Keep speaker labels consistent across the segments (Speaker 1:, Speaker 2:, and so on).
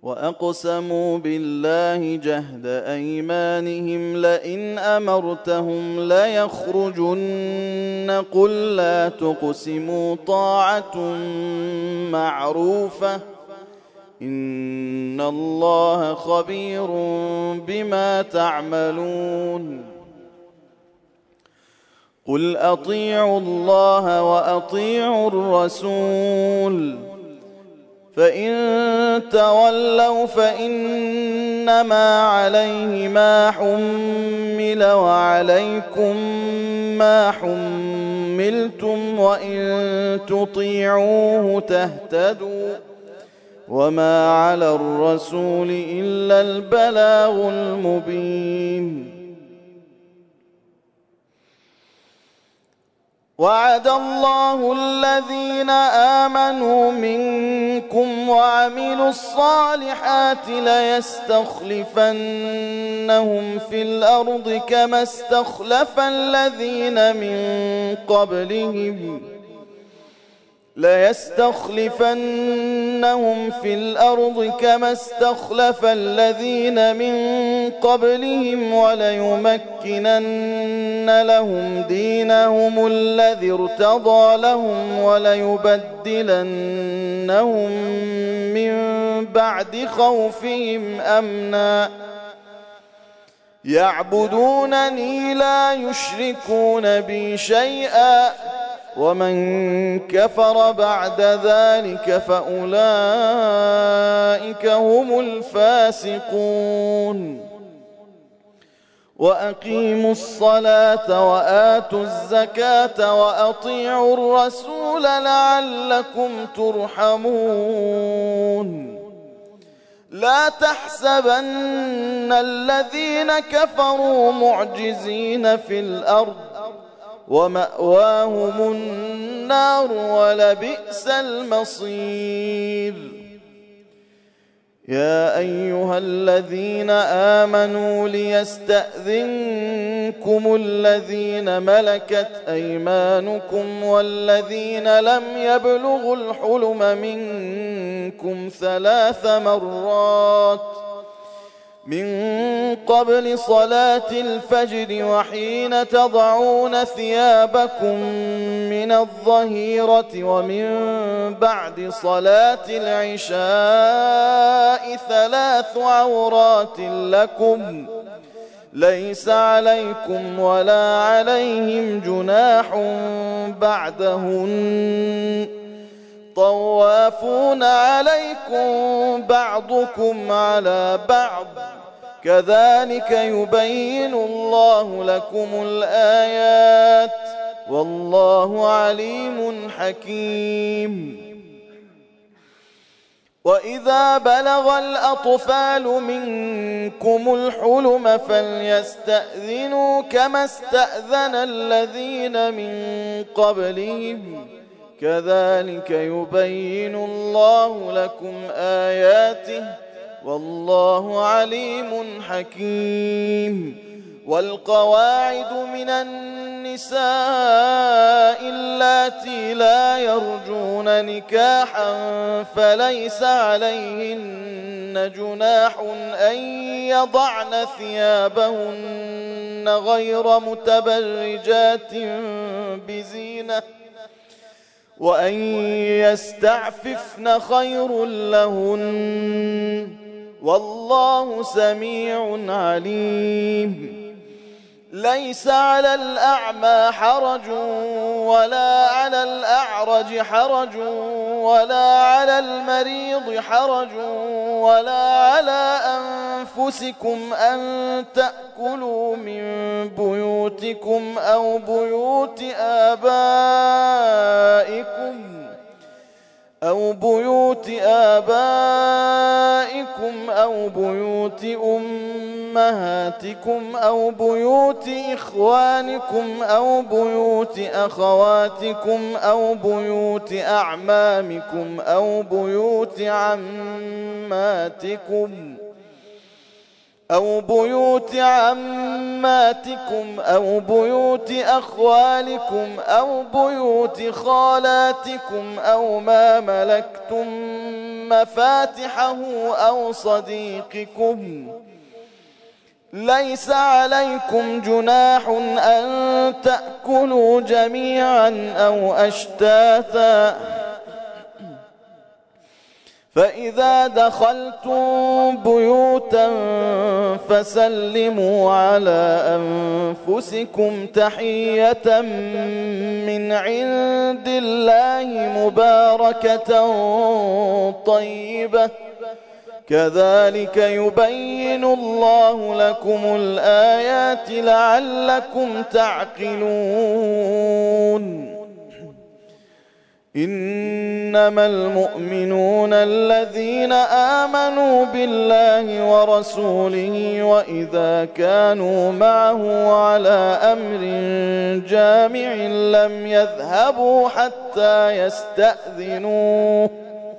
Speaker 1: وأقسموا بالله جهد أيمانهم لئن أمرتهم ليخرجن قل لا تقسموا طاعة معروفة إن الله خبير بما تعملون قل أطيعوا الله وأطيعوا الرسول فإن تولوا فإنما عليه ما حمل وعليكم ما حملتم وإن تطيعوه تهتدوا وما على الرسول إلا البلاغ المبين وعد الله الذين آمنوا منكم وعملوا الصالحات ليستخلفنهم في الأرض كما استخلف الذين من قبلهم وليمكنن لهم دينهم الذي ارتضى لهم وليبدلنهم من بعد خوفهم أمنا يعبدونني لا يشركون بي شيئا ومن كفر بعد ذلك فأولئك هم الفاسقون وأقيموا الصلاة وآتوا الزكاة وأطيعوا الرسول لعلكم ترحمون لا تحسبن الذين كفروا معجزين في الأرض ومأواهم النار ولبئس المصير يا أيها الذين آمنوا ليستأذنكم الذين ملكت أيمانكم والذين لم يبلغوا الحلم منكم 3 مرات من قبل صلاة الفجر وحين تضعون ثيابكم من الظهيرة ومن بعد صلاة العشاء 3 عورات لكم ليس عليكم ولا عليهم جناح بعدهن طوافون عليكم بعضكم على بعض كذلك يبين الله لكم الآيات والله عليم حكيم وإذا بلغ الأطفال منكم الحلم فليستأذنوا كما استأذن الذين من قبلهم كذلك يبين الله لكم آياته والله عليم حكيم والقواعد من النساء اللاتي لا يرجون نكاحا فليس عليهن جناح أن يضعن ثيابهن غير متبرجات بزينة وأن يستعففن خير لهن والله سميع عليم ليس على الأعمى حرج ولا على الأعرج حرج ولا على المريض حرج ولا على أنفسكم أن تأكلوا من بيوتكم أو بيوت آبائكم أو بيوت أمهاتكم أو بيوت إخوانكم أو بيوت أخواتكم أو بيوت أعمامكم أو بيوت عماتكم أو بيوت أخوالكم أو بيوت خالاتكم أو ما ملكتم مفاتحه أو صديقكم ليس عليكم جناح أن تأكلوا جميعا أو أشتاتا فإذا دخلتم بيوتا فسلموا على أنفسكم تحية من عند الله مباركة طيبة كذلك يبين الله لكم الآيات لعلكم تعقلون إنما المؤمنون الذين آمنوا بالله ورسوله وإذا كانوا معه على أمر جامع لم يذهبوا حتى يستأذنوه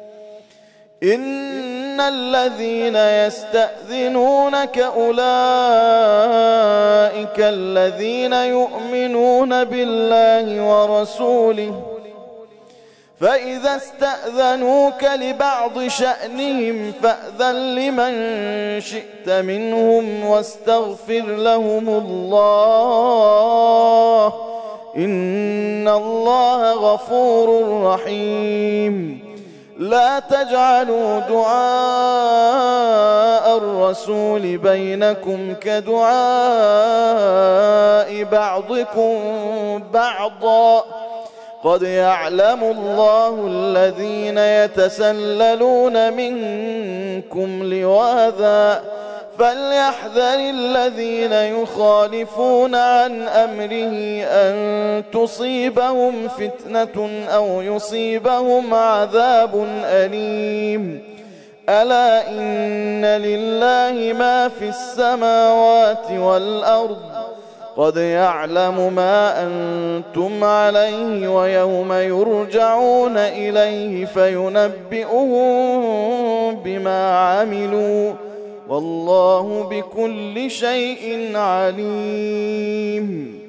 Speaker 1: إن الذين يستأذنونك أولئك الذين يؤمنون بالله ورسوله فإذا استأذنوك لبعض شأنهم فأذن لمن شئت منهم واستغفر لهم الله إن الله غفور رحيم لا تجعلوا دعاء الرسول بينكم كدعاء بعضكم بعضا قد يعلم الله الذين يتسللون منكم لواذا فليحذر الذين يخالفون عن أمره أن تصيبهم فتنة أو يصيبهم عذاب أليم ألا إن لله ما في السماوات والأرض قد يعلم ما أنتم عليه ويوم يرجعون إليه فينبئهم بما عملوا والله بكل شيء عليم